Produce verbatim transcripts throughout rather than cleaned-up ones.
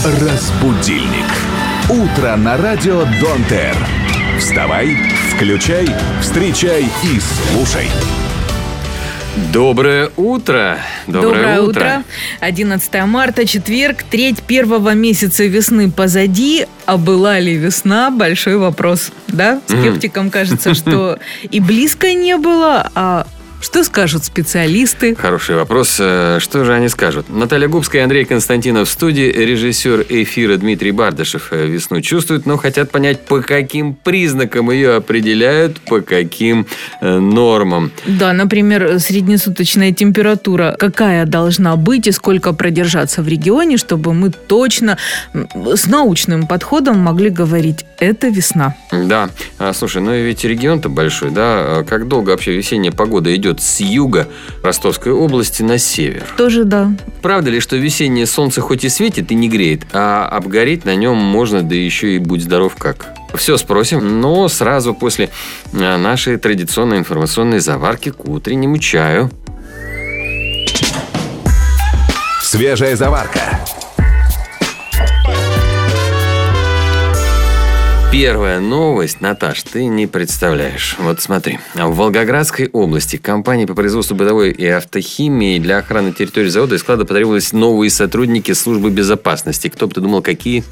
Разбудильник. Утро на радио Дон-Тер. Вставай, включай, встречай и слушай. Доброе утро. Доброе, Доброе утро. утро. одиннадцатое марта, четверг, треть первого месяца весны позади. А была ли весна? Большой вопрос. Да? Скептикам кажется, что и близко не было, а... Что скажут специалисты? Хороший вопрос. Что же они скажут? Наталья Губская и Андрей Константинов в студии. Режиссер эфира Дмитрий Бардашев весну чувствует, но хотят понять, по каким признакам ее определяют, по каким э, нормам. Да, например, среднесуточная температура. Какая должна быть и сколько продержаться в регионе, чтобы мы точно с научным подходом могли говорить, это весна. Да. А, слушай, ну ведь регион-то большой, да? Как долго вообще весенняя погода идет с юга Ростовской области на север? Тоже да. Правда ли, что весеннее солнце хоть и светит и не греет, а обгореть на нем можно, да еще и будь здоров как? Все спросим, но сразу после нашей традиционной информационной заварки к утреннему чаю. Свежая заварка. Первая новость, Наташ, ты не представляешь. Вот смотри. В Волгоградской области компании по производству бытовой и автохимии для охраны территории завода и склада потребовались новые сотрудники службы безопасности. Кто бы ты думал, какие?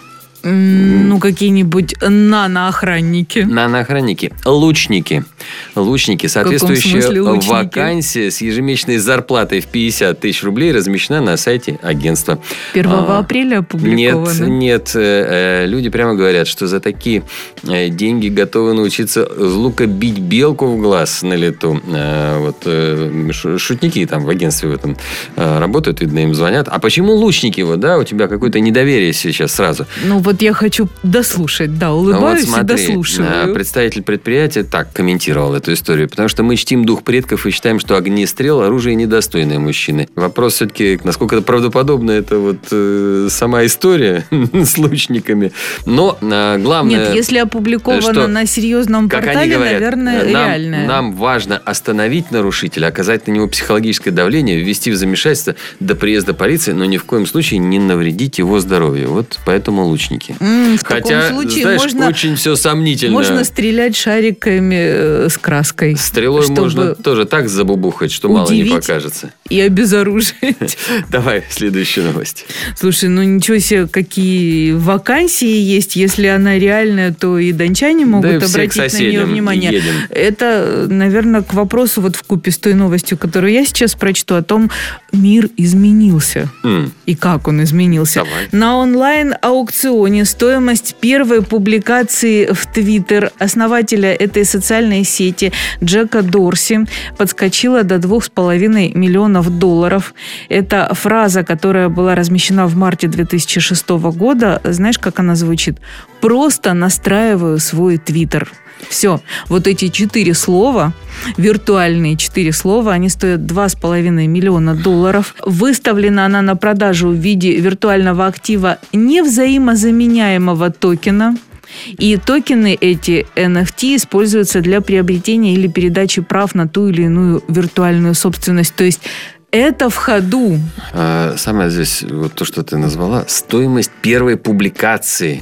Ну, какие-нибудь наноохранники. Наноохранники. Лучники. Лучники. Соответствующая вакансия с ежемесячной зарплатой в пятьдесят тысяч рублей размещена на сайте агентства. первого а, апреля опубликовано. Нет, нет. Э, люди прямо говорят, что за такие э, деньги готовы научиться с лука бить белку в глаз на лету. Э, вот э, шутники там в агентстве в этом э, работают, видно, им звонят. А почему лучники? Вот, да, у тебя какое-то недоверие сейчас сразу. Ну, вот я хочу дослушать, да, улыбаюсь вот смотри, и дослушиваю. Представитель предприятия так комментировал эту историю, потому что мы чтим дух предков и считаем, что огнестрел – оружие недостойное мужчины. Вопрос все-таки, насколько это правдоподобно, это вот э, сама история с лучниками. Но э, главное… Нет, если опубликовано что, на серьезном портале, говорят, наверное, нам, реальное. Нам важно остановить нарушителя, оказать на него психологическое давление, ввести в замешательство до приезда полиции, но ни в коем случае не навредить его здоровью. Вот поэтому лучники. Mm, в Хотя, таком случае знаешь, можно, очень все сомнительно. Можно стрелять шариками э, с краской. Стрелой можно тоже так забубухать, что мало не покажется. И обезоружить. Давай следующую новость. Слушай, ну ничего себе, какие вакансии есть. Если она реальная, то и дончане могут обратить на нее внимание. Едем. Это, наверное, к вопросу вот вкупе с той новостью, которую я сейчас прочту, о том, мир изменился. Mm. И как он изменился. Давай. На онлайн-аукционе стоимость первой публикации в Твиттер основателя этой социальной сети Джека Дорси подскочила до двух с половиной миллионов долларов. Это фраза, которая была размещена в марте две тысячи шестого года. Знаешь, как она звучит? «Просто настраиваю свой Твиттер». Все, вот эти четыре слова, виртуальные четыре слова, они стоят два с половиной миллиона долларов. Выставлена она на продажу в виде виртуального актива невзаимозаменяемого токена. И токены эти эн эф ти используются для приобретения или передачи прав на ту или иную виртуальную собственность. То есть это в ходу. А, самое здесь, вот то, что ты назвала, стоимость первой публикации.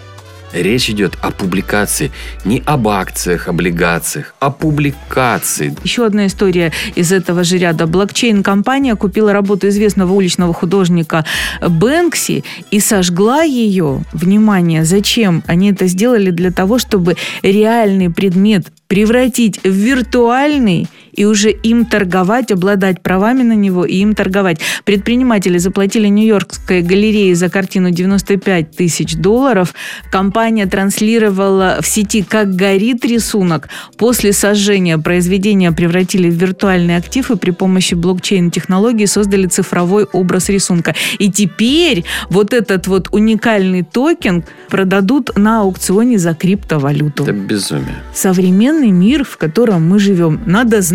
Речь идет о публикации, не об акциях, облигациях, а публикации. Еще одна история из этого же ряда. Блокчейн-компания купила работу известного уличного художника Бэнкси и сожгла ее. Внимание, зачем? Они это сделали для того, чтобы реальный предмет превратить в виртуальный и уже им торговать, обладать правами на него и им торговать. Предприниматели заплатили Нью-Йоркской галерее за картину девяносто пять тысяч долларов. Компания транслировала в сети, как горит рисунок. После сожжения произведения превратили в виртуальный актив и при помощи блокчейн-технологии создали цифровой образ рисунка. И теперь вот этот вот уникальный токен продадут на аукционе за криптовалюту. Это безумие. Современный мир, в котором мы живем, надо знать.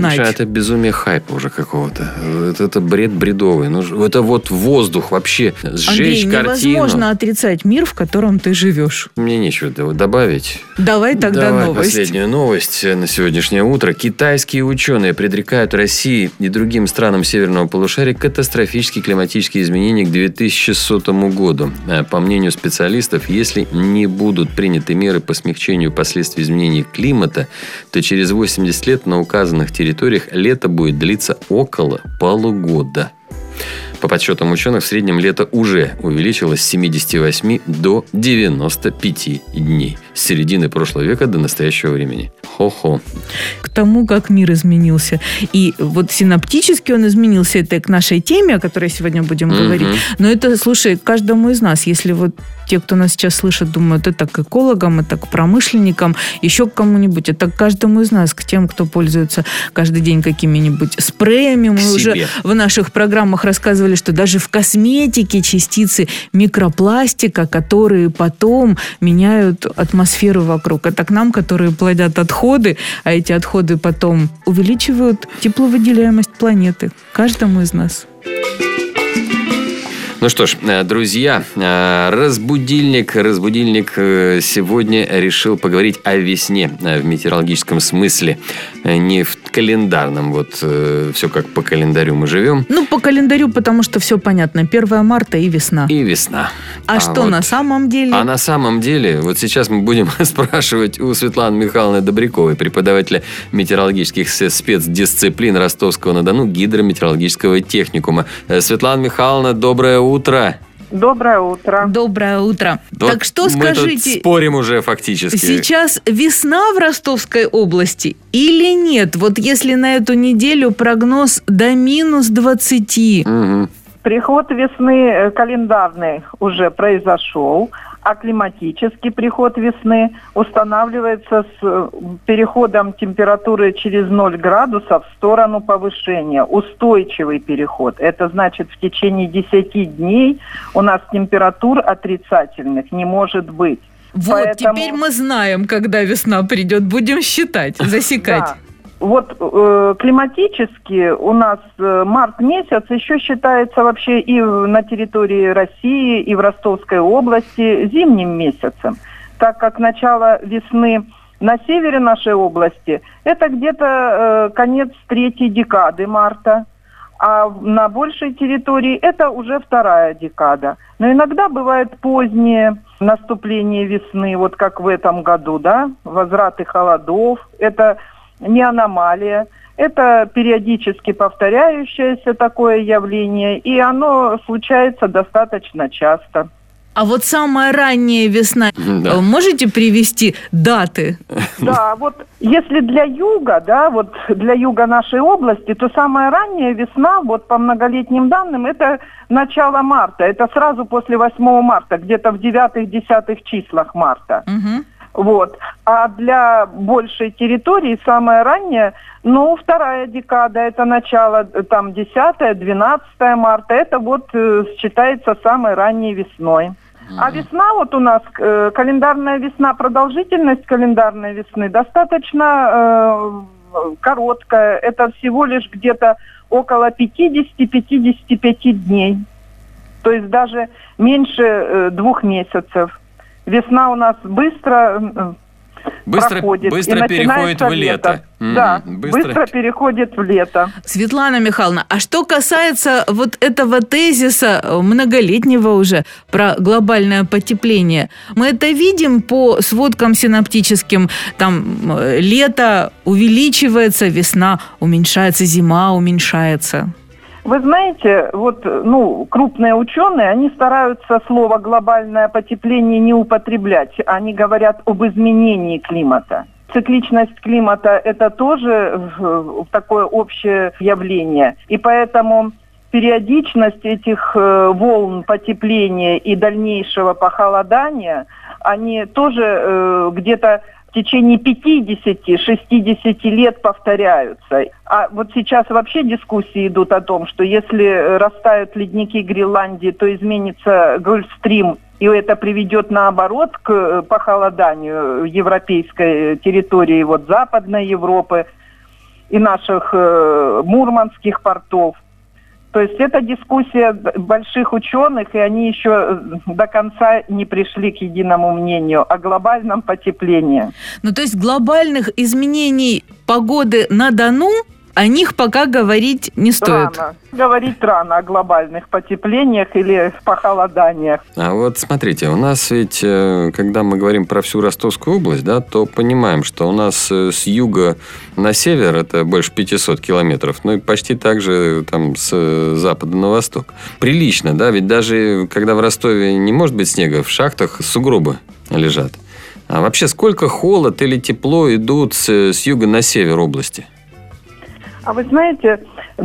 знать. Слушай, это безумие хайпа уже какого-то. Это, это бред бредовый. Ну, это вот воздух вообще. Сжечь Андрей, картину. невозможно отрицать мир, в котором ты живешь. Мне нечего добавить. Давай тогда Давай новость. последнюю новость на сегодняшнее утро. Китайские ученые предрекают России и другим странам северного полушария катастрофические климатические изменения к две тысячи сотому году. По мнению специалистов, если не будут приняты меры по смягчению последствий изменений климата, то через восемьдесят лет на указанных территориях лето будет длиться около полугода. По подсчетам ученых, в среднем лето уже увеличилось с семидесяти восьми до девяноста пяти дней. С середины прошлого века до настоящего времени. Хо-хо. К тому, как мир изменился. И вот синоптически он изменился. Это к нашей теме, о которой сегодня будем mm-hmm. говорить. Но это, слушай, каждому из нас. Если вот те, кто нас сейчас слышит, думают, это к экологам, это к промышленникам, еще к кому-нибудь. Это к каждому из нас, к тем, кто пользуется каждый день какими-нибудь спреями. Мы к уже себе. В наших программах рассказывали, что даже в косметике частицы микропластика, которые потом меняют атмосферу вокруг. Это к нам, которые плодят отходы, а эти отходы потом увеличивают тепловыделяемость планеты. Каждому из нас. Ну что ж, друзья, разбудильник, разбудильник сегодня решил поговорить о весне в метеорологическом смысле, не в календарном. Вот все как по календарю мы живем. Ну, по календарю, потому что все понятно. первое марта и весна. И весна. А, а что вот, на самом деле? А на самом деле, вот сейчас мы будем спрашивать у Светланы Михайловны Добряковой, преподавателя метеорологических спецдисциплин Ростовского-на-Дону гидрометеорологического техникума. Светлана Михайловна, доброе утро. Доброе утро. Доброе утро. Вот так что мы скажите... Тут спорим уже фактически. Сейчас весна в Ростовской области или нет? Вот если на эту неделю прогноз до минус двадцати. Угу. Приход весны календарный уже произошел, а климатический приход весны устанавливается с переходом температуры через ноль градусов в сторону повышения. Устойчивый переход. Это значит, в течение десяти дней у нас температур отрицательных не может быть. Вот, Поэтому... теперь мы знаем, когда весна придет. Будем считать, засекать. Да. Вот э, климатически у нас э, март месяц еще считается вообще и на территории России, и в Ростовской области зимним месяцем, так как начало весны на севере нашей области это где-то э, конец третьей декады марта, а на большей территории это уже вторая декада. Но иногда бывает позднее наступление весны, вот как в этом году, да, возвраты холодов, это не аномалия, это периодически повторяющееся такое явление, и оно случается достаточно часто. А вот самая ранняя весна, да. Можете привести даты? Да, вот если для юга, да, вот для юга нашей области, то самая ранняя весна, вот по многолетним данным, это начало марта, это сразу после восьмого марта, где-то в девятых-десятых числах марта. Угу. Вот. А для большей территории самое раннее, ну, вторая декада, это начало, там, десятое-двенадцатое марта, это вот э, считается самой ранней весной. Mm-hmm. А весна вот у нас, э, календарная весна, продолжительность календарной весны достаточно э, короткая, это всего лишь где-то около пятьдесят-пятьдесят пять дней, то есть даже меньше э, двух месяцев. Весна у нас быстро, быстро проходит. Быстро и переходит в лето. лето. Да, mm-hmm. быстро... быстро переходит в лето. Светлана Михайловна, а что касается вот этого тезиса многолетнего уже про глобальное потепление, мы это видим по сводкам синоптическим, там лето увеличивается, весна уменьшается, зима уменьшается. Вы знаете, вот, ну, крупные ученые, они стараются слово «глобальное потепление» не употреблять. Они говорят об изменении климата. Цикличность климата – это тоже такое общее явление. И поэтому периодичность этих волн потепления и дальнейшего похолодания, они тоже где-то в течение пятьдесят-шестьдесят лет повторяются. А вот сейчас вообще дискуссии идут о том, что если растают ледники Гренландии, то изменится Гольфстрим, и это приведет наоборот к похолоданию европейской территории, вот Западной Европы. и наших э, мурманских портов. То есть это дискуссия больших ученых, и они еще до конца не пришли к единому мнению о глобальном потеплении. Ну, то есть глобальных изменений погоды на Дону, о них пока говорить не стоит. Рано. Говорить рано о глобальных потеплениях или похолоданиях. А вот смотрите, у нас ведь, когда мы говорим про всю Ростовскую область, да, то понимаем, что у нас с юга на север это больше пятьсот километров, ну и почти так же там с запада на восток. Прилично, да, ведь даже когда в Ростове не может быть снега, в шахтах сугробы лежат. А вообще сколько холод или тепло идут с, с юга на север области? А вы знаете,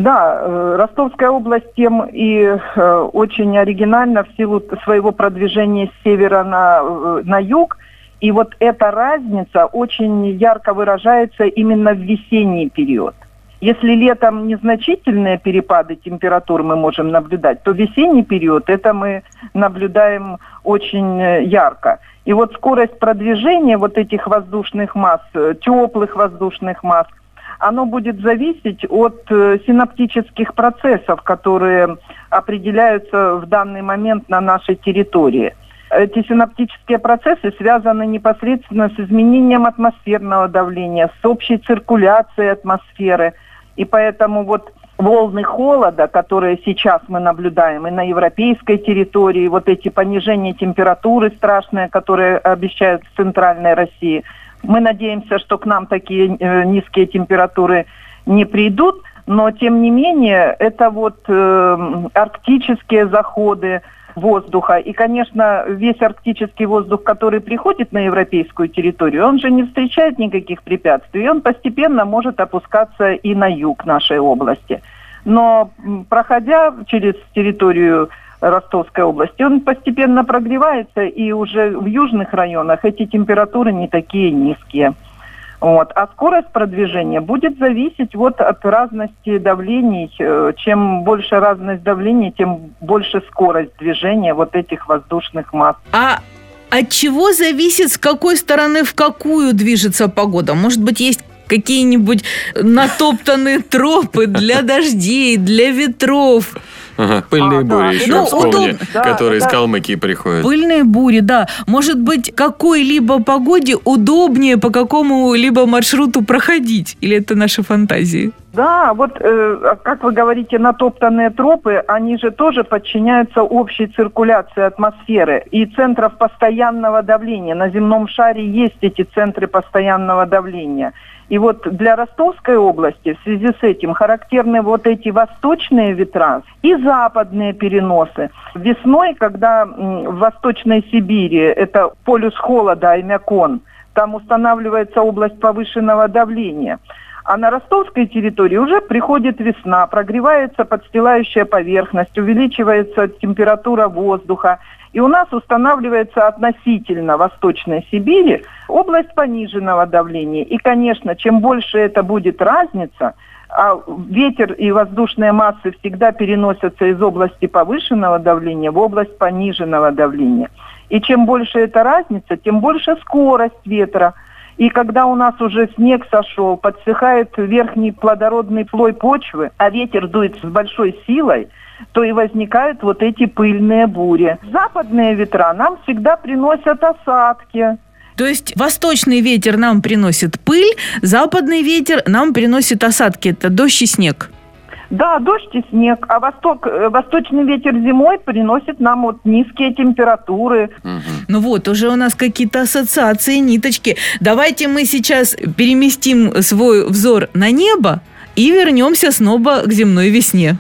да, Ростовская область тем и э, очень оригинальна в силу своего продвижения с севера на, на юг. И вот эта разница очень ярко выражается именно в весенний период. Если летом незначительные перепады температур мы можем наблюдать, то весенний период это мы наблюдаем очень ярко. И вот скорость продвижения вот этих воздушных масс, теплых воздушных масс, оно будет зависеть от э, синаптических процессов, которые определяются в данный момент на нашей территории. Эти синаптические процессы связаны непосредственно с изменением атмосферного давления, с общей циркуляцией атмосферы. И поэтому вот волны холода, которые сейчас мы наблюдаем и на европейской территории, вот эти понижения температуры страшные, которые обещают в центральной России – мы надеемся, что к нам такие э, низкие температуры не придут, но тем не менее это вот э, арктические заходы воздуха. И, конечно, весь арктический воздух, который приходит на европейскую территорию, он же не встречает никаких препятствий. Он постепенно может опускаться и на юг нашей области. Но проходя через территорию Ростовской области, он постепенно прогревается, и уже в южных районах эти температуры не такие низкие. Вот. А скорость продвижения будет зависеть вот от разности давлений. Чем больше разность давления, тем больше скорость движения вот этих воздушных масс. А от чего зависит, с какой стороны в какую движется погода? Может быть, есть какие-нибудь натоптанные тропы для дождей, для ветров? Ага, пыльные а, бури да. еще ну, вспомни, удоб... которые да, из да. Калмыкии приходят. Пыльные бури, да. Может быть, какой-либо погоде удобнее по какому-либо маршруту проходить? Или это наши фантазии? Да, вот, э, как вы говорите, натоптанные тропы, они же тоже подчиняются общей циркуляции атмосферы и центров постоянного давления. На земном шаре есть эти центры постоянного давления. И вот для Ростовской области в связи с этим характерны вот эти восточные ветра и западные переносы. Весной, когда в Восточной Сибири, это полюс холода, Аймякон, там устанавливается область повышенного давления. А на ростовской территории уже приходит весна, прогревается подстилающая поверхность, увеличивается температура воздуха. И у нас устанавливается относительно Восточной Сибири область пониженного давления. И, конечно, чем больше это будет разница, а ветер и воздушные массы всегда переносятся из области повышенного давления в область пониженного давления. И чем больше эта разница, тем больше скорость ветра. И когда у нас уже снег сошел, подсыхает верхний плодородный слой почвы, а ветер дует с большой силой, то и возникают вот эти пыльные бури. Западные ветра нам всегда приносят осадки. То есть восточный ветер нам приносит пыль, западный ветер нам приносит осадки. Это дождь и снег. Да, дождь и снег. А восток, восточный ветер зимой приносит нам вот низкие температуры. Угу. Ну вот, уже у нас какие-то ассоциации, ниточки. Давайте мы сейчас переместим свой взор на небо и вернемся снова к земной весне.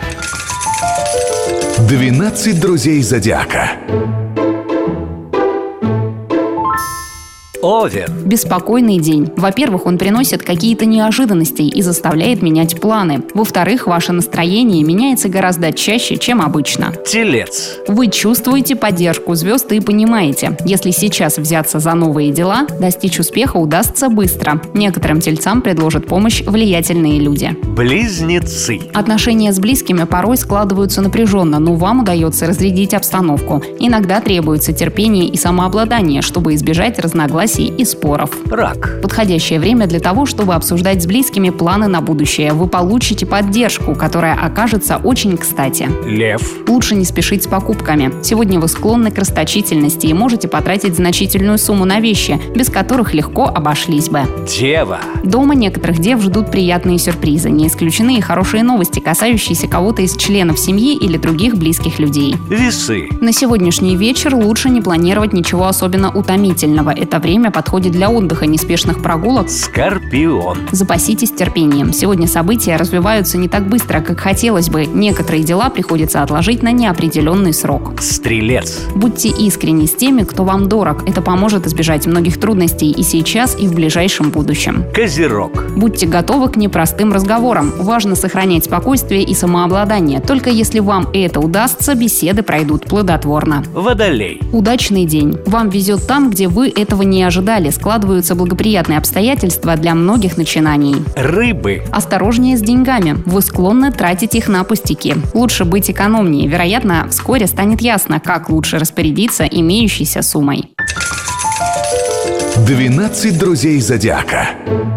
двенадцать друзей зодиака. Овен. Беспокойный день. Во-первых, он приносит какие-то неожиданности и заставляет менять планы. Во-вторых, ваше настроение меняется гораздо чаще, чем обычно. Телец. Вы чувствуете поддержку звезд и понимаете, если сейчас взяться за новые дела, достичь успеха удастся быстро. Некоторым тельцам предложат помощь влиятельные люди. Близнецы. Отношения с близкими порой складываются напряженно, но вам удается разрядить обстановку. Иногда требуется терпение и самообладание, чтобы избежать разногласий разногласий и споров. Рак. Подходящее время для того, чтобы обсуждать с близкими планы на будущее. Вы получите поддержку, которая окажется очень кстати. Лев. Лучше не спешить с покупками. Сегодня вы склонны к расточительности и можете потратить значительную сумму на вещи, без которых легко обошлись бы. Дева. Дома некоторых дев ждут приятные сюрпризы. Не исключены и хорошие новости, касающиеся кого-то из членов семьи или других близких людей. Весы. На сегодняшний вечер лучше не планировать ничего особенно утомительного. Это время подходит для отдыха, неспешных прогулок. Скорпион. Запаситесь терпением. Сегодня события развиваются не так быстро, как хотелось бы. Некоторые дела приходится отложить на неопределенный срок. Стрелец. Будьте искренни с теми, кто вам дорог. Это поможет избежать многих трудностей и сейчас, и в ближайшем будущем. Козерог. Будьте готовы к непростым разговорам. Важно сохранять спокойствие и самообладание. Только если вам это удастся, беседы пройдут плодотворно. Водолей. Удачный день. Вам везет там, где вы этого не ожидали. Складываются благоприятные обстоятельства для многих начинаний. Рыбы. Осторожнее с деньгами. Вы склонны тратить их на пустяки. Лучше быть экономнее. Вероятно, вскоре станет ясно, как лучше распорядиться имеющейся суммой. двенадцать друзей зодиака.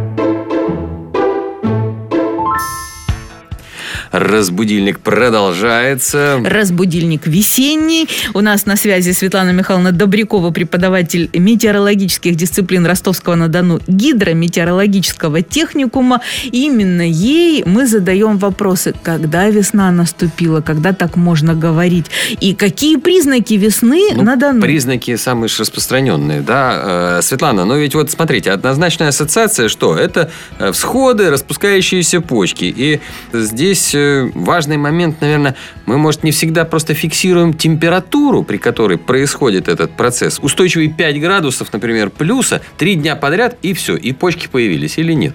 Разбудильник продолжается. Разбудильник весенний. У нас на связи Светлана Михайловна Добрякова, преподаватель метеорологических дисциплин Ростовского-на-Дону гидрометеорологического техникума. И именно ей мы задаем вопросы, когда весна наступила, когда так можно говорить, и какие признаки весны ну, на Дону. Признаки самые распространенные, да, Светлана. Но ведь вот смотрите, однозначная ассоциация, что это всходы, распускающиеся почки. И здесь важный момент, наверное, мы, может, не всегда просто фиксируем температуру, при которой происходит этот процесс. Устойчивый пять градусов, например, плюса, три дня подряд, и все, и почки появились, или нет?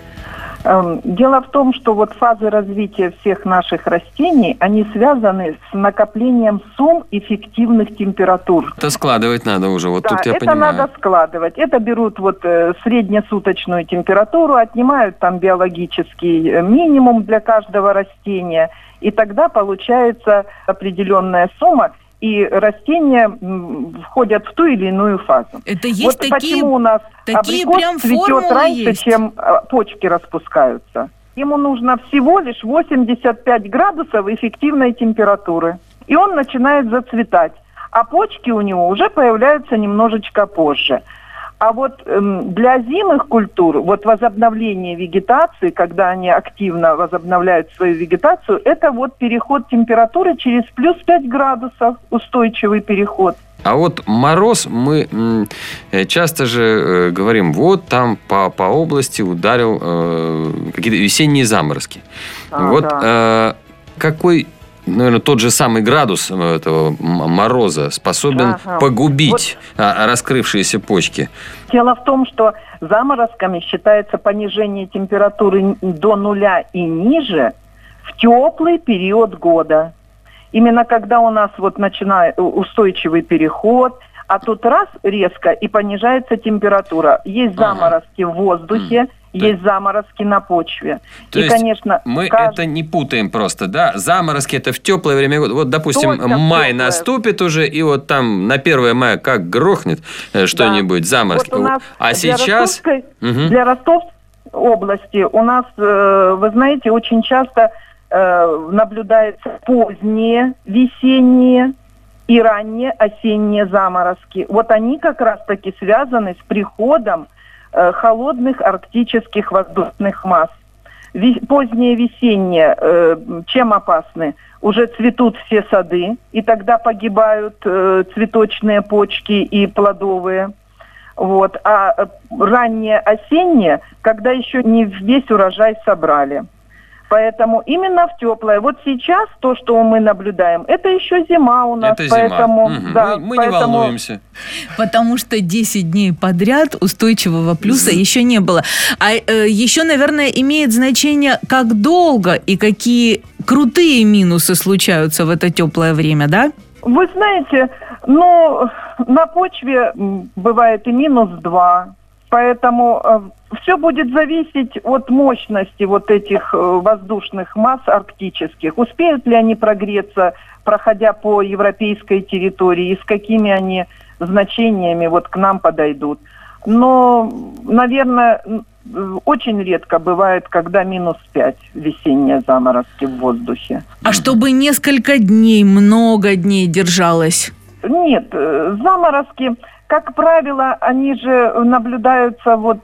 Дело в том, что вот фазы развития всех наших растений, они связаны с накоплением сумм эффективных температур. Это складывать надо уже, вот да, тут я это понимаю. надо складывать. Это берут вот э, среднесуточную температуру, отнимают там биологический минимум для каждого растения, и тогда получается определенная сумма, и растения входят в ту или иную фазу. Это есть вот такие, почему у нас такие абрикос прям цветет раньше, есть. чем почки распускаются. Ему нужно всего лишь восемьдесят пять градусов эффективной температуры, и он начинает зацветать. А почки у него уже появляются немножечко позже. А вот эм, для озимых культур, вот возобновление вегетации, когда они активно возобновляют свою вегетацию, это вот переход температуры через плюс пять градусов, устойчивый переход. А вот мороз, мы м, часто же э, говорим, вот там по, по области ударил э, какие-то весенние заморозки. А, вот да. э, какой... Наверное, тот же самый градус этого мороза способен ага. погубить вот. раскрывшиеся почки. Дело в том, что заморозками считается понижение температуры до нуля и ниже в теплый период года. Именно когда у нас вот начинает устойчивый переход, а тут раз резко и понижается температура. Есть заморозки ага. в воздухе, mm. есть заморозки на почве. То и, есть конечно, мы каждый... это не путаем просто, да? Заморозки это в теплое время года. Вот, допустим, Только май теплое. Наступит уже, и вот там на первое мая как грохнет что-нибудь, да. заморозки. Вот у нас а для сейчас... Ростовской, угу. Для Ростовской области у нас, вы знаете, очень часто наблюдаются поздние весенние и ранние осенние заморозки. Вот они как раз-таки связаны с приходом э, холодных арктических воздушных масс. Ви- поздние весенние э, чем опасны? Уже цветут все сады, и тогда погибают э, цветочные почки и плодовые. Вот. А э, ранние осенние, когда еще не весь урожай собрали. Поэтому именно в теплое. Вот сейчас то, что мы наблюдаем, это еще зима у нас. Это поэтому, зима. Угу. Да, мы мы поэтому... не волнуемся. Потому что десять дней подряд устойчивого плюса еще не было. А э, еще, наверное, имеет значение, как долго и какие крутые минусы случаются в это теплое время, да? Вы знаете, ну, на почве бывает и минус два. Поэтому э, все будет зависеть от мощности вот этих э, воздушных масс арктических. Успеют ли они прогреться, проходя по европейской территории, и с какими они значениями вот к нам подойдут. но, наверное, очень редко бывает, когда минус пять весенние заморозки в воздухе. А чтобы несколько дней, много дней держалось? Нет, заморозки, как правило, они же наблюдаются, вот,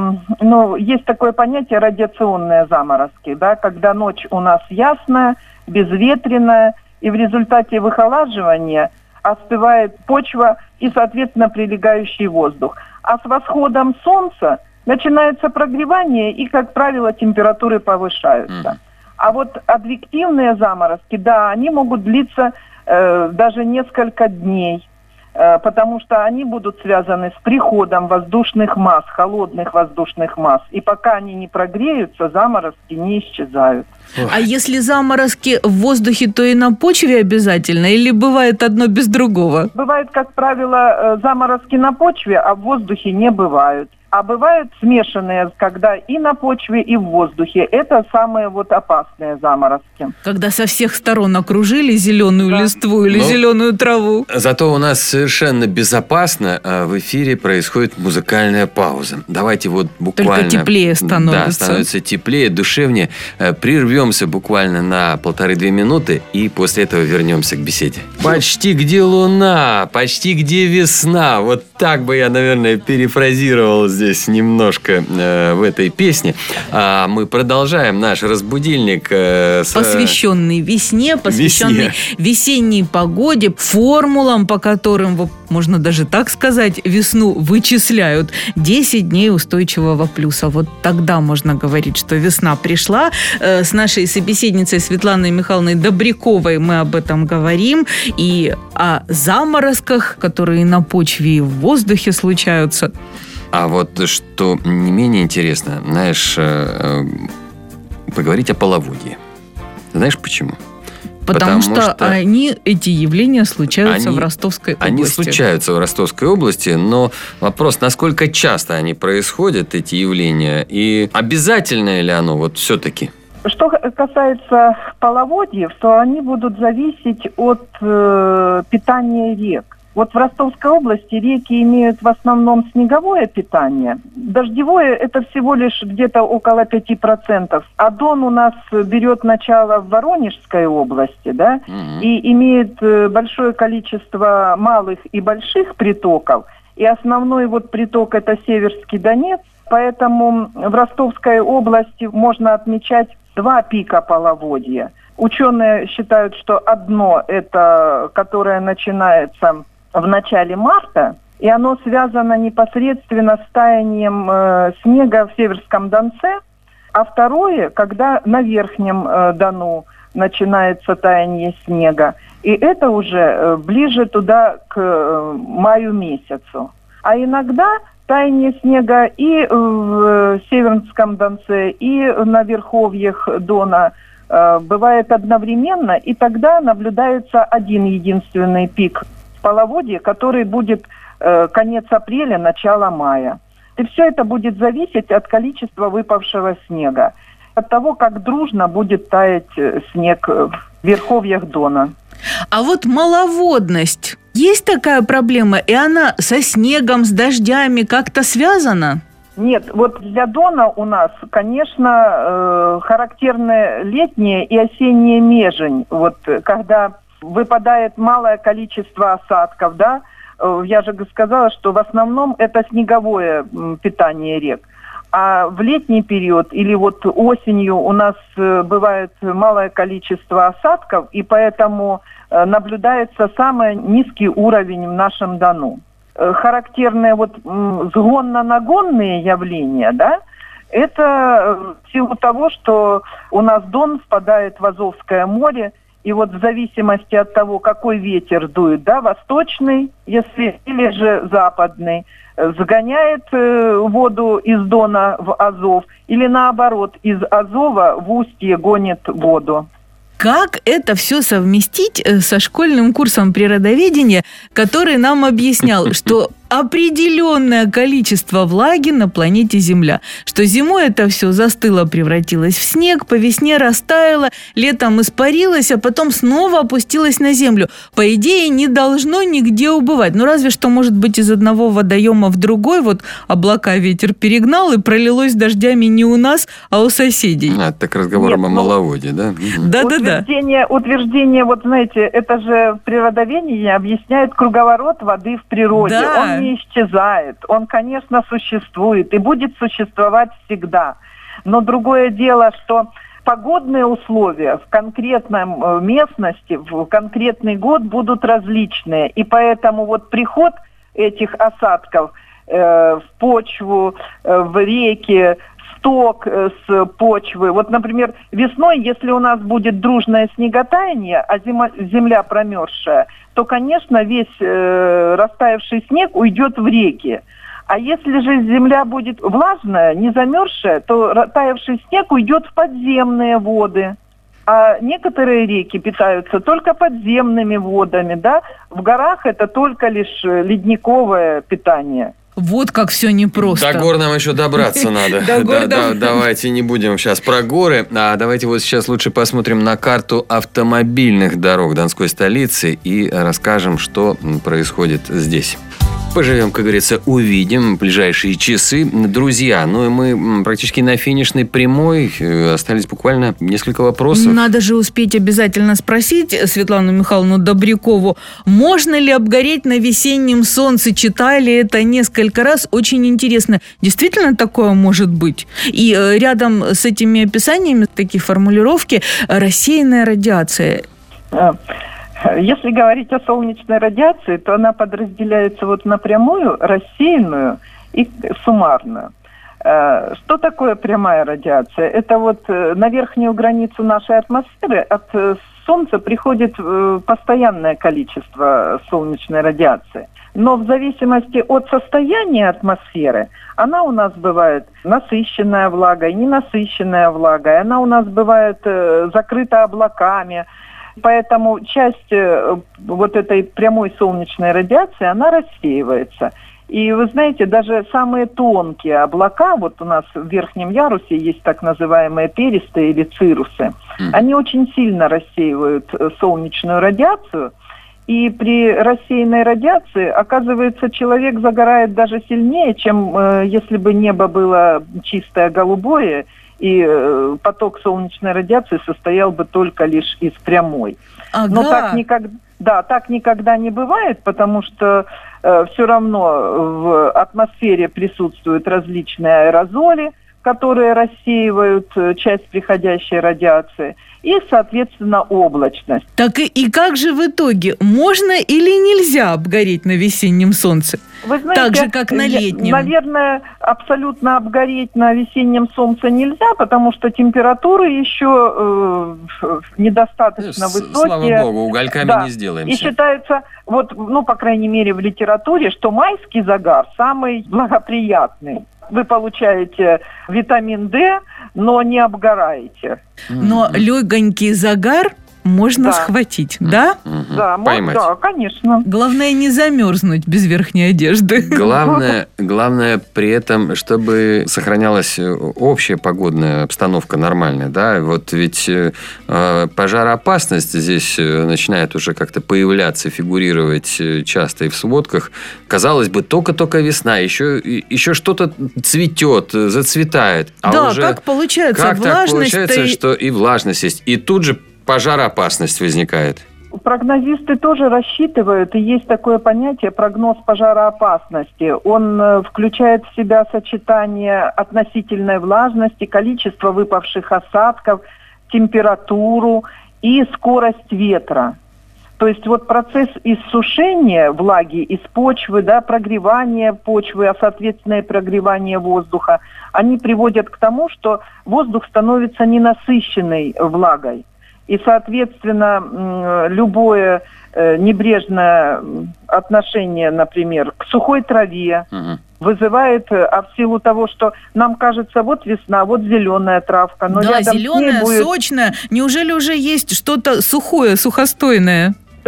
ну, есть такое понятие радиационные заморозки, да, когда ночь у нас ясная, безветренная, и в результате выхолаживания остывает почва и, соответственно, прилегающий воздух. А с восходом солнца начинается прогревание, и, как правило, температуры повышаются. Mm. А вот адвективные заморозки, да, они могут длиться э, даже несколько дней, э, потому что они будут связаны с приходом воздушных масс, холодных воздушных масс. И пока они не прогреются, заморозки не исчезают. А если заморозки в воздухе, то и на почве обязательно? Или бывает одно без другого? Бывают, как правило, заморозки на почве, а в воздухе не бывают. А бывают смешанные, когда и на почве, и в воздухе. Это самые вот опасные заморозки. Когда со всех сторон окружили зеленую да. листву или ну, зеленую траву. Зато у нас совершенно безопасно в эфире происходит музыкальная пауза. Давайте вот буквально... Только теплее становится. Да, становится теплее, душевнее. Прервемся буквально на полторы-две минуты и после этого вернемся к беседе. Почти где луна, почти где весна. Вот так бы я, наверное, перефразировал здесь немножко э, в этой песне. А мы продолжаем наш разбудильник. Э, с... Посвященный весне, посвященный весне. Весенней погоде, формулам, по которым, можно даже так сказать, весну вычисляют. десять дней устойчивого плюса. Вот тогда можно говорить, что весна пришла. Э, с нашей собеседницей Светланой Михайловной Добряковой мы об этом говорим. И о заморозках, которые на почве и в воздухе случаются. А вот что не менее интересно, знаешь, э, поговорить о половодье. Знаешь почему? Потому, Потому что, что они, эти явления случаются они, в Ростовской области. Они случаются в Ростовской области, но вопрос, насколько часто они происходят, эти явления, и обязательно ли оно вот все-таки? Что касается половодьев, то они будут зависеть от э, питания рек. Вот в Ростовской области реки имеют в основном снеговое питание. Дождевое – это всего лишь где-то около пяти процентов. А Дон у нас берет начало в Воронежской области, да, mm-hmm. и имеет большое количество малых и больших притоков. И основной вот приток – это Северский Донец. Поэтому в Ростовской области можно отмечать два пика половодья. Ученые считают, что одно – это, которое начинается в начале марта, и оно связано непосредственно с таянием э, снега в Северском Донце, а второе, когда на Верхнем э, Дону начинается таяние снега, и это уже э, ближе туда к э, маю месяцу. А иногда таяние снега и в Северском Донце, и на верховьях Дона э, бывает одновременно, и тогда наблюдается один единственный пик половодья, который будет э, конец апреля, начало мая. И все это будет зависеть от количества выпавшего снега, от того, как дружно будет таять снег в верховьях Дона. А вот маловодность. Есть такая проблема, и она со снегом, с дождями как-то связана? Нет, вот для Дона у нас, конечно, э, характерны летняя и осенняя межень. Вот когда выпадает малое количество осадков, да, я же сказала, что в основном это снеговое питание рек. А в летний период или вот осенью у нас бывает малое количество осадков, и поэтому наблюдается самый низкий уровень в нашем Дону. Характерные вот сгонно-нагонные явления, да, это в силу того, что у нас Дон впадает в Азовское море, и вот в зависимости от того, какой ветер дует, да, восточный, если или же западный, загоняет э, воду из Дона в Азов, или наоборот, из Азова в устье гонит воду. Как это все совместить со школьным курсом природоведения, который нам объяснял, что определенное количество влаги на планете Земля. Что зимой это все застыло, превратилось в снег, по весне растаяло, летом испарилось, а потом снова опустилось на Землю. По идее, не должно нигде убывать. Ну, разве что, может быть, из одного водоема в другой, вот облака ветер перегнал, и пролилось дождями не у нас, а у соседей. А, так разговором Нет, о ну, маловодье, да? Да-да-да. Утверждение, утверждение, вот знаете, это же в природоведении объясняет круговорот воды в природе. Да. Он не исчезает. Он, конечно, существует и будет существовать всегда. Но другое дело, что погодные условия в конкретном местности, в конкретный год будут различные. И поэтому вот приход этих осадков э, в почву, э, в реки, сток с почвы. Вот, например, весной, если у нас будет дружное снеготаяние, а зима, земля промерзшая, то, конечно, весь э, растаявший снег уйдет в реки. А если же земля будет влажная, не замерзшая, то растаявший снег уйдет в подземные воды. А некоторые реки питаются только подземными водами, да? В горах это только лишь ледниковое питание. Вот как все непросто. До гор нам еще добраться надо. До гор Да, да, давайте не будем сейчас про горы, а давайте вот сейчас лучше посмотрим на карту автомобильных дорог Донской столицы и расскажем, что происходит здесь. Поживем, как говорится, увидим в ближайшие часы. Друзья, ну и мы практически на финишной прямой. Остались буквально несколько вопросов. Надо же успеть обязательно спросить Светлану Михайловну Добрякову, можно ли обгореть на весеннем солнце? Читали это несколько раз. Очень интересно. Действительно такое может быть? И рядом с этими описаниями такие формулировки рассеянная радиация. Если говорить о солнечной радиации, то она подразделяется вот на прямую, рассеянную и суммарную. Что такое прямая радиация? Это вот на верхнюю границу нашей атмосферы от Солнца приходит постоянное количество солнечной радиации. Но в зависимости от состояния атмосферы, она у нас бывает насыщенная влагой, ненасыщенная влагой, она у нас бывает закрыта облаками. Поэтому часть вот этой прямой солнечной радиации, она рассеивается. И вы знаете, даже самые тонкие облака, вот у нас в верхнем ярусе есть так называемые перистые или цирусы, mm. они очень сильно рассеивают солнечную радиацию. И при рассеянной радиации, оказывается, человек загорает даже сильнее, чем э, если бы небо было чистое голубое, и э, поток солнечной радиации состоял бы только лишь из прямой. Ага. Но так никогда, да, так никогда не бывает, потому что э, все равно в атмосфере присутствуют различные аэрозоли, которые рассеивают э, часть приходящей радиации, и, соответственно, облачность. Так и, и как же в итоге? Можно или нельзя обгореть на весеннем солнце? Вы знаете, так же, как на летнем. Наверное, абсолютно обгореть на весеннем солнце нельзя, потому что температуры еще э, недостаточно С- высокие. Слава богу, угольками да. не сделаемся. И считается, вот, ну, по крайней мере, в литературе, что майский загар самый благоприятный. Вы получаете витамин D, но не обгораете. Но легонький загар можно Да. схватить, да? Мгм. Да, Поймать. да, конечно. Главное не замерзнуть без верхней одежды. Главное, главное при этом, чтобы сохранялась общая погодная обстановка нормальная, да, вот ведь э, пожароопасность здесь начинает уже как-то появляться, фигурировать часто и в сводках. Казалось бы, только-только весна, еще, еще что-то цветет, зацветает. А да, уже как получается, как так влажность... получается, и- что и влажность есть, и тут же пожароопасность возникает. Прогнозисты тоже рассчитывают, и есть такое понятие прогноз пожароопасности. Он э, включает в себя сочетание относительной влажности, количество выпавших осадков, температуру и скорость ветра. То есть вот процесс иссушения влаги из почвы, да, прогревания почвы, а соответственно и прогревания воздуха, они приводят к тому, что воздух становится ненасыщенной влагой. И, соответственно, любое э, небрежное отношение, например, к сухой траве Угу. вызывает, а в силу того, что нам кажется, вот весна, вот зеленая травка, но Да, рядом с ней зеленая, будет... сочная. Неужели уже есть что-то сухое, сухостойное? Да,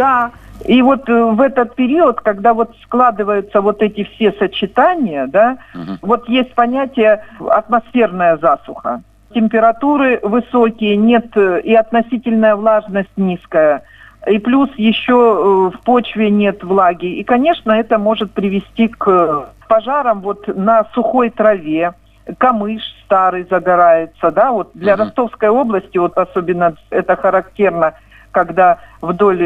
И вот в этот период, когда вот складываются вот эти все сочетания, да, uh-huh. вот есть понятие атмосферная засуха. Температуры высокие, нет, и относительная влажность низкая. И плюс еще в почве нет влаги. И, конечно, это может привести к пожарам вот на сухой траве. Камыш старый загорается, да, вот для uh-huh. Ростовской области вот особенно это характерно, когда вдоль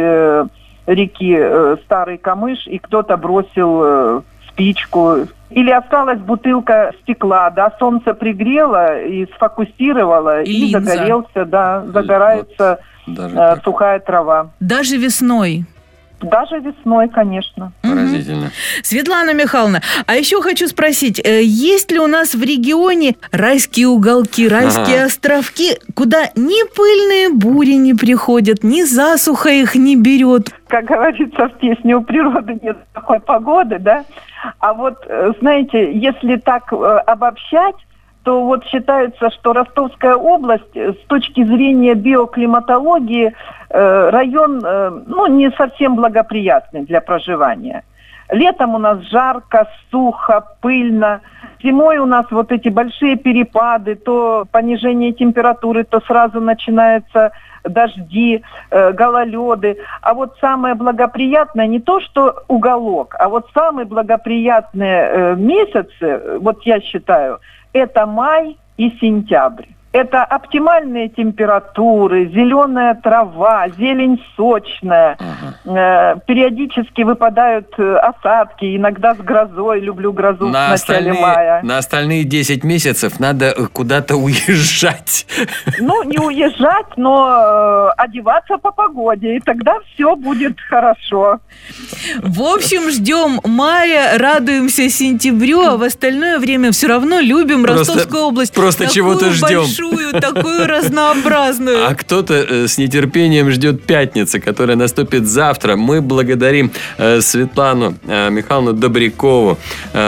реки старый камыш, и кто-то бросил спичку. Или осталась бутылка стекла, да, солнце пригрело и сфокусировало, и, и загорелся, да, загорается вот, э, сухая трава. Даже весной? Даже весной, конечно. Поразительно. Светлана Михайловна, а еще хочу спросить, есть ли у нас в регионе райские уголки, райские ага. островки, куда ни пыльные бури не приходят, ни засуха их не берет? Как говорится в песне, у природы нет такой погоды, да? А вот, знаете, если так обобщать, то вот считается, что Ростовская область с точки зрения биоклиматологии район, ну, не совсем благоприятный для проживания. Летом у нас жарко, сухо, пыльно. Зимой у нас вот эти большие перепады, то понижение температуры, то сразу начинаются дожди, э, гололеды. А вот самое благоприятное не то, что уголок, а вот самые благоприятные э, месяцы, вот я считаю, это май и сентябрь. Это оптимальные температуры, зеленая трава, зелень сочная. Ага. Э, периодически выпадают осадки, иногда с грозой. Люблю грозу на в начале остальные, мая. На остальные десять месяцев надо куда-то уезжать. Ну, не уезжать, но э, одеваться по погоде, и тогда все будет хорошо. В общем, ждем мая, радуемся сентябрю, а в остальное время все равно любим просто, Ростовскую область. Просто чего-то ждем. Большую, такую разнообразную. А кто-то с нетерпением ждет пятницы, которая наступит завтра. Мы благодарим Светлану Михайловну Добрякову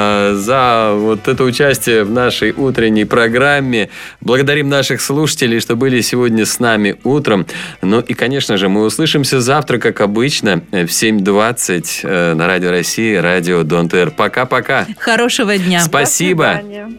за вот это участие в нашей утренней программе. Благодарим наших слушателей, что были сегодня с нами утром. Ну и, конечно же, мы услышимся завтра, как обычно, в семь двадцать на Радио России, радио Дон Тэ Эр. Пока-пока. Хорошего дня. Спасибо. До свидания.